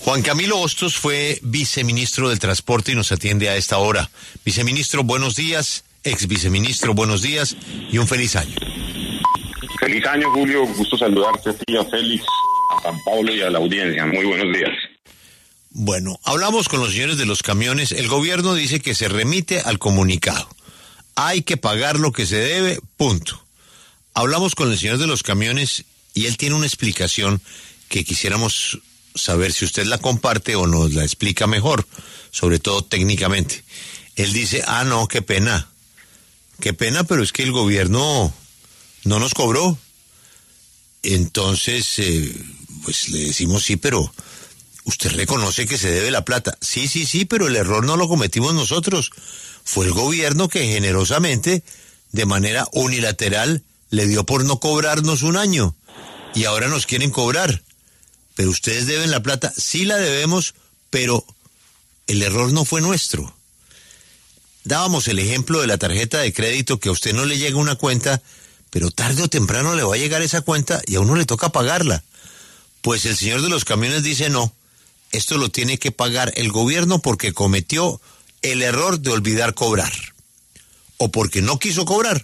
Juan Camilo Hostos fue viceministro del Transporte y nos atiende a esta hora. Viceministro, buenos días. Ex viceministro, buenos días y un feliz año. Feliz año, Julio. Gusto saludarte a ti, a Félix, a Juan Pablo y a la audiencia. Muy buenos días. Bueno, hablamos con los señores de los camiones. El gobierno dice que se remite al comunicado. Hay que pagar lo que se debe, punto. Hablamos con el señor de los camiones y él tiene una explicación que quisiéramos saber si usted la comparte o nos la explica mejor, sobre todo técnicamente. Él dice, no, qué pena, pero es que el gobierno no nos cobró. Entonces, pues le decimos, sí, pero usted reconoce que se debe la plata. Sí, pero el error no lo cometimos nosotros. Fue el gobierno que generosamente, de manera unilateral, le dio por no cobrarnos un año. Y ahora nos quieren cobrar. Pero ustedes deben la plata. Sí la debemos, pero el error no fue nuestro. Dábamos el ejemplo de la tarjeta de crédito, que a usted no le llega una cuenta, pero tarde o temprano le va a llegar esa cuenta y a uno le toca pagarla. Pues el señor de los camiones dice no, esto lo tiene que pagar el gobierno porque cometió el error de olvidar cobrar, o porque no quiso cobrar.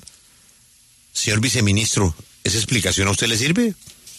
Señor viceministro, ¿esa explicación a usted le sirve?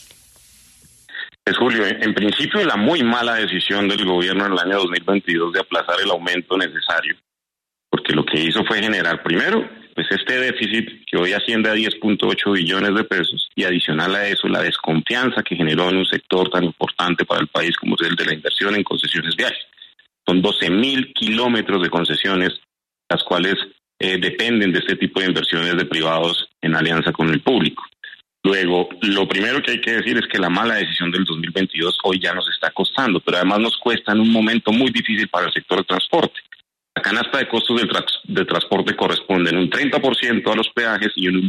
Pues Julio, en principio la muy mala decisión del gobierno en el año 2022 de aplazar el aumento necesario, porque lo que hizo fue generar primero pues este déficit que hoy asciende a 10.8 billones de pesos, y adicional a eso la desconfianza que generó en un sector tan importante para el país como es el de la inversión en concesiones viales. Son 12.000 kilómetros de concesiones, las cuales dependen de este tipo de inversiones de privados en alianza con el público. Luego, lo primero que hay que decir es que la mala decisión del 2022 hoy ya nos está costando, pero además nos cuesta en un momento muy difícil para el sector de transporte. La canasta de costos de transporte corresponde en un 30% a los peajes y en un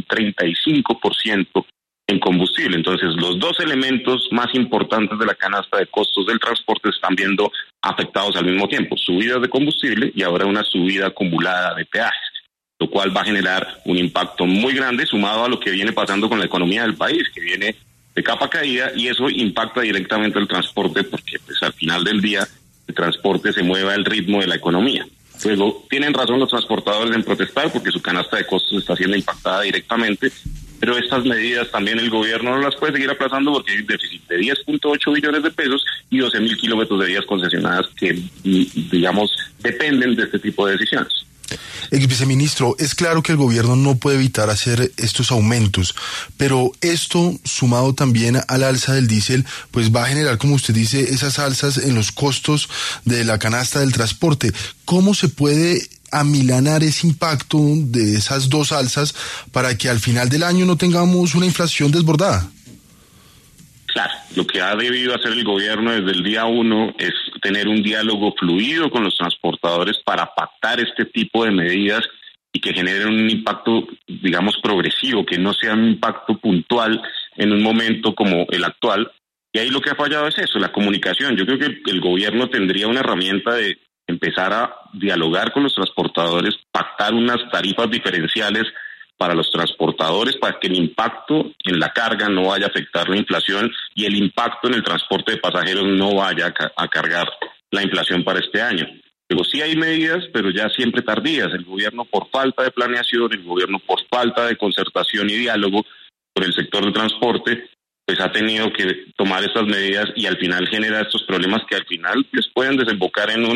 35% en combustible. Entonces, los dos elementos más importantes de la canasta de costos del transporte están viendo afectados al mismo tiempo: subidas de combustible y ahora una subida acumulada de peajes, lo cual va a generar un impacto muy grande sumado a lo que viene pasando con la economía del país, que viene de capa caída, y eso impacta directamente al transporte porque pues al final del día el transporte se mueve al ritmo de la economía. Luego, tienen razón los transportadores en protestar porque su canasta de costos está siendo impactada directamente, pero estas medidas también el gobierno no las puede seguir aplazando porque hay un déficit de 10.8 billones de pesos y 12.000 kilómetros de vías concesionadas que, digamos, dependen de este tipo de decisiones. Ex viceministro, es claro que el gobierno no puede evitar hacer estos aumentos, pero esto, sumado también al alza del diésel, pues va a generar, como usted dice, esas alzas en los costos de la canasta del transporte. ¿Cómo se puede amilanar ese impacto de esas dos alzas para que al final del año no tengamos una inflación desbordada? Claro, lo que ha debido hacer el gobierno desde el día 1 es tener un diálogo fluido con los transportadores para pactar este tipo de medidas y que generen un impacto, digamos, progresivo, que no sea un impacto puntual en un momento como el actual. Y ahí lo que ha fallado es eso, la comunicación. Yo creo que el gobierno tendría una herramienta de empezar a dialogar con los transportadores, pactar unas tarifas diferenciales para los transportadores, para que el impacto en la carga no vaya a afectar la inflación y el impacto en el transporte de pasajeros no vaya a cargar la inflación para este año. Luego sí hay medidas, pero ya siempre tardías. El gobierno, por falta de planeación, el gobierno por falta de concertación y diálogo con el sector de transporte, pues ha tenido que tomar estas medidas y al final genera estos problemas que al final les pueden desembocar en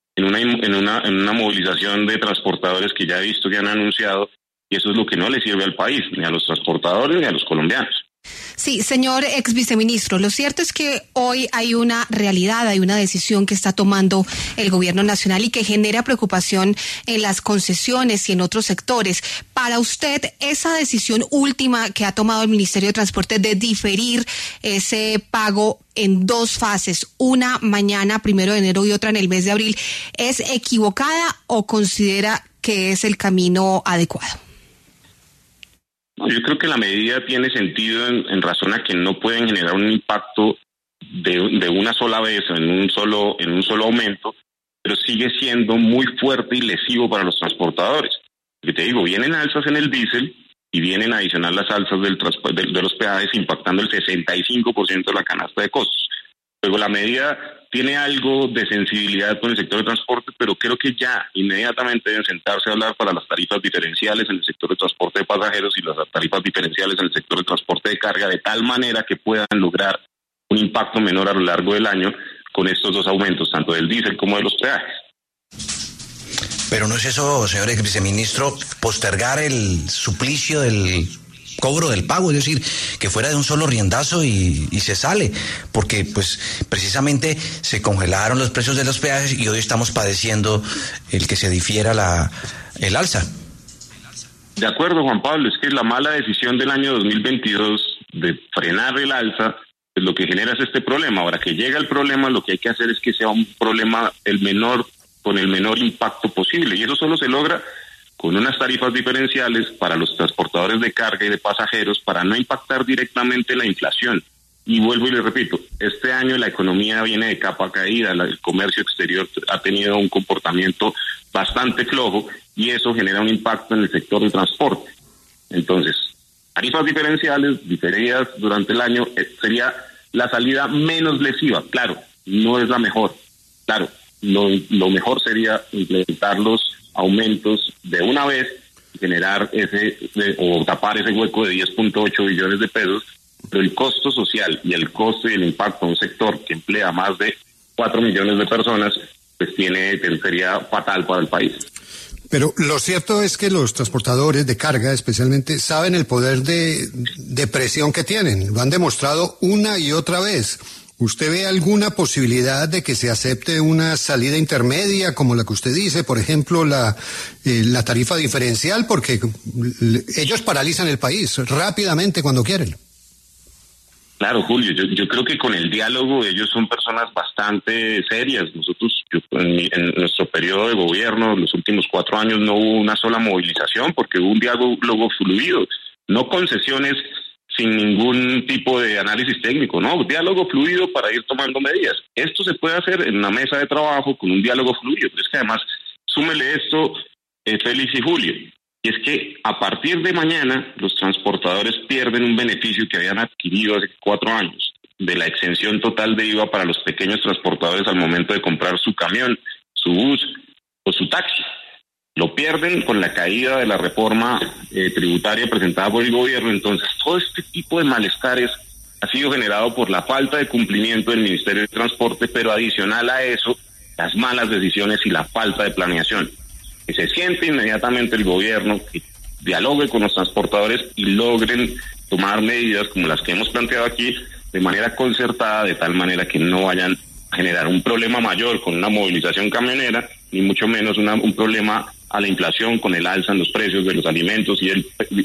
una movilización de transportadores que ya he visto que han anunciado. Y eso es lo que no le sirve al país, ni a los transportadores, ni a los colombianos. Sí, señor ex viceministro, lo cierto es que hoy hay una realidad, hay una decisión que está tomando el gobierno nacional y que genera preocupación en las concesiones y en otros sectores. Para usted, esa decisión última que ha tomado el Ministerio de Transporte de diferir ese pago en dos fases, una mañana, 1 de enero, y otra en el mes de abril, ¿es equivocada o considera que es el camino adecuado? Yo creo que la medida tiene sentido en razón a que no pueden generar un impacto de una sola vez en un solo aumento, pero sigue siendo muy fuerte y lesivo para los transportadores. Porque te digo, vienen alzas en el diésel y vienen a adicionar las alzas de los peajes impactando el 65% de la canasta de costos. Luego la medida tiene algo de sensibilidad con el sector de transporte, pero creo que ya inmediatamente deben sentarse a hablar para las tarifas diferenciales en el sector de transporte de pasajeros y las tarifas diferenciales en el sector de transporte de carga, de tal manera que puedan lograr un impacto menor a lo largo del año con estos dos aumentos, tanto del diésel como de los peajes. Pero no es eso, señor ex viceministro, postergar el suplicio del cobro del pago, es decir, que fuera de un solo riendazo y se sale, porque pues precisamente se congelaron los precios de los peajes y hoy estamos padeciendo el que se difiera el alza. De acuerdo, Juan Pablo, es que la mala decisión del año 2022 de frenar el alza, pues lo que genera es este problema. Ahora que llega el problema, lo que hay que hacer es que sea un problema con el menor impacto posible, y eso solo se logra con unas tarifas diferenciales para los transportadores de carga y de pasajeros para no impactar directamente la inflación. Y vuelvo y le repito, este año la economía viene de capa caída, el comercio exterior ha tenido un comportamiento bastante flojo y eso genera un impacto en el sector del transporte. Entonces, tarifas diferenciales diferidas durante el año sería la salida menos lesiva. Claro, no es la mejor. Claro, lo mejor sería implementar los aumentos de una vez y generar o tapar ese hueco de 10.8 billones de pesos, pero el costo social y el costo y el impacto a un sector que emplea más de 4 millones de personas, pues sería fatal para el país. Pero lo cierto es que los transportadores de carga especialmente saben el poder de presión que tienen, lo han demostrado una y otra vez. ¿Usted ve alguna posibilidad de que se acepte una salida intermedia, como la que usted dice, por ejemplo, la tarifa diferencial? Porque ellos paralizan el país rápidamente cuando quieren. Claro, Julio, yo creo que con el diálogo ellos son personas bastante serias. Nosotros, en nuestro periodo de gobierno, los últimos 4 años, no hubo una sola movilización porque hubo un diálogo fluido, no concesiones sin ningún tipo de análisis técnico, ¿no? Diálogo fluido para ir tomando medidas. Esto se puede hacer en una mesa de trabajo con un diálogo fluido, pero es que además, súmele esto, Félix y Julio, y es que a partir de mañana los transportadores pierden un beneficio que habían adquirido hace 4 años, de la exención total de IVA para los pequeños transportadores al momento de comprar su camión, su bus o su taxi. Lo pierden con la caída de la reforma tributaria presentada por el gobierno. Entonces, todo este tipo de malestares ha sido generado por la falta de cumplimiento del Ministerio de Transporte, pero adicional a eso, las malas decisiones y la falta de planeación. Que se siente inmediatamente el gobierno, que dialogue con los transportadores y logren tomar medidas como las que hemos planteado aquí de manera concertada, de tal manera que no vayan a generar un problema mayor con una movilización camionera, ni mucho menos un problema a la inflación con el alza en los precios de los alimentos y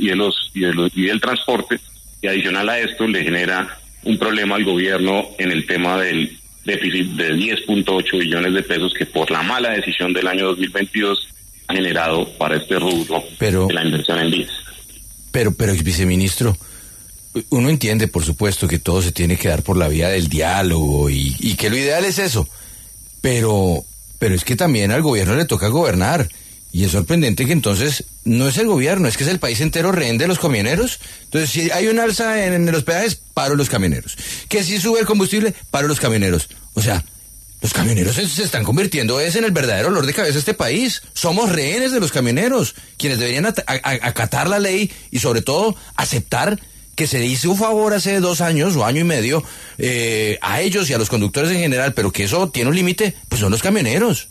del transporte, y adicional a esto le genera un problema al gobierno en el tema del déficit de 10.8 billones de pesos que por la mala decisión del año 2022 ha generado para este rubro de la inversión en vías. Pero ex viceministro, uno entiende por supuesto que todo se tiene que dar por la vía del diálogo y que lo ideal es eso, pero es que también al gobierno le toca gobernar. Y es sorprendente que entonces no es el gobierno, es que es el país entero rehén de los camioneros. Entonces, si hay un alza en los peajes, paro los camioneros. Que si sube el combustible, paro los camioneros. O sea, los camioneros se están convirtiendo en el verdadero dolor de cabeza de este país. Somos rehenes de los camioneros, quienes deberían acatar la ley y sobre todo aceptar que se hizo un favor hace 2 años o año y medio a ellos y a los conductores en general, pero que eso tiene un límite, pues son los camioneros.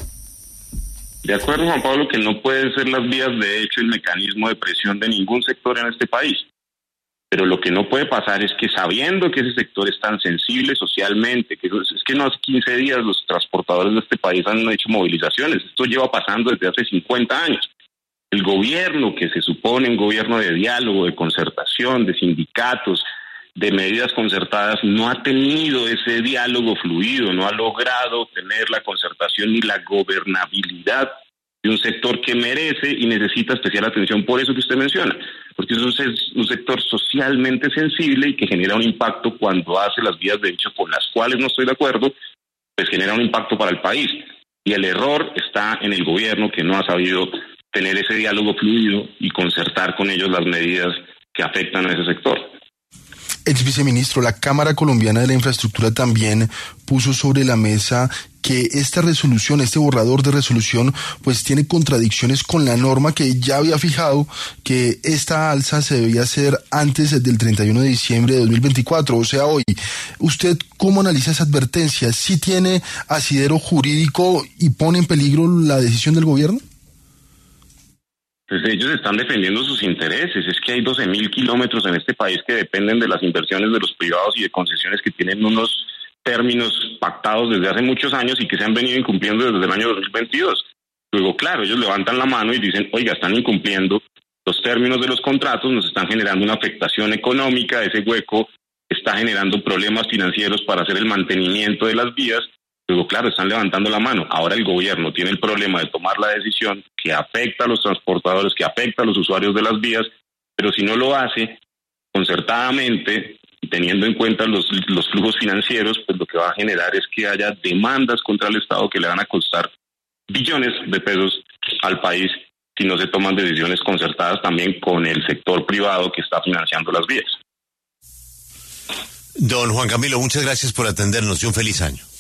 De acuerdo, Juan Pablo, que no pueden ser las vías de hecho el mecanismo de presión de ningún sector en este país. Pero lo que no puede pasar es que sabiendo que ese sector es tan sensible socialmente, que es que no hace 15 días los transportadores de este país han hecho movilizaciones, esto lleva pasando desde hace 50 años. El gobierno, que se supone un gobierno de diálogo, de concertación, de sindicatos, de medidas concertadas, no ha tenido ese diálogo fluido, no ha logrado tener la concertación ni la gobernabilidad de un sector que merece y necesita especial atención por eso que usted menciona, porque eso es un sector socialmente sensible y que genera un impacto cuando hace las vías de hecho con las cuales no estoy de acuerdo, pues genera un impacto para el país. Y el error está en el gobierno, que no ha sabido tener ese diálogo fluido y concertar con ellos las medidas que afectan a ese sector. Ex viceministro, la Cámara Colombiana de la Infraestructura también puso sobre la mesa que esta resolución, este borrador de resolución, pues tiene contradicciones con la norma que ya había fijado que esta alza se debía hacer antes del 31 de diciembre de 2024, o sea, hoy. ¿Usted cómo analiza esa advertencia? ¿Sí tiene asidero jurídico y pone en peligro la decisión del gobierno? Pues ellos están defendiendo sus intereses. Es que hay 12.000 kilómetros en este país que dependen de las inversiones de los privados y de concesiones que tienen unos términos pactados desde hace muchos años y que se han venido incumpliendo desde el año 2022. Luego, claro, ellos levantan la mano y dicen, oiga, están incumpliendo los términos de los contratos, nos están generando una afectación económica, ese hueco está generando problemas financieros para hacer el mantenimiento de las vías. Luego, claro, están levantando la mano. Ahora el gobierno tiene el problema de tomar la decisión que afecta a los transportadores, que afecta a los usuarios de las vías, pero si no lo hace concertadamente y teniendo en cuenta los flujos financieros, pues lo que va a generar es que haya demandas contra el Estado que le van a costar billones de pesos al país si no se toman decisiones concertadas también con el sector privado que está financiando las vías. Don Juan Camilo, muchas gracias por atendernos y un feliz año.